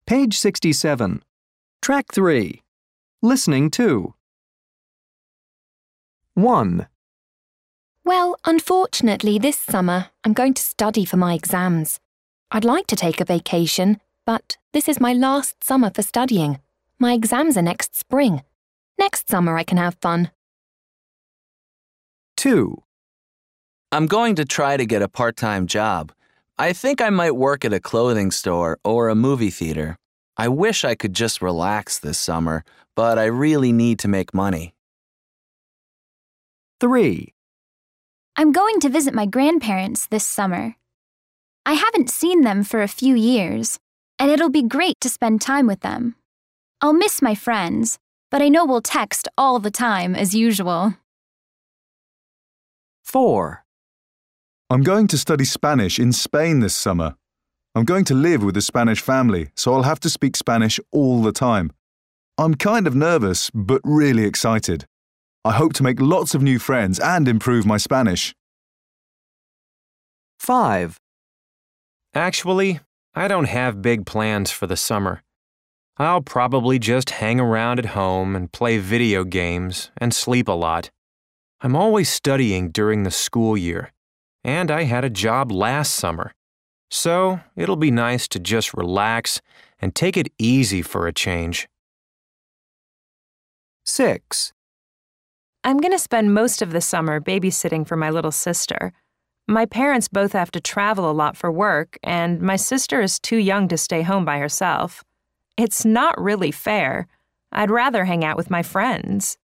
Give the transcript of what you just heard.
Page 67. Track 3. Listening to. 1, Well, unfortunately, this summer I'm going to study for my exams. I'd like to take a vacation, but this is my last summer for studying. My exams are next spring. Next summer I can have fun. 2, I'm going to try to get a part-time job. I think I might work at a clothing store or a movie theater. I wish I could just relax this summer, but I really need to make money. 3, I'm going to visit my grandparents this summer. I haven't seen them for a few years, and it'll be great to spend time with them. I'll miss my friends, but I know we'll text all the time as usual. 4, I'm going to study Spanish in Spain this summer. I'm going to live with a Spanish family, so I'll have to speak Spanish all the time. I'm kind of nervous, but really excited. I hope to make lots of new friends and improve my Spanish. 5, Actually, I don't have big plans for the summer. I'll probably just hang around at home and play video games and sleep a lot. I'm always studying during the school year, and I had a job last summer. So it'll be nice to just relax and take it easy for a change. 6, I'm going to spend most of the summer babysitting for my little sister. My parents both have to travel a lot for work, and my sister is too young to stay home by herself. It's not really fair. I'd rather hang out with my friends.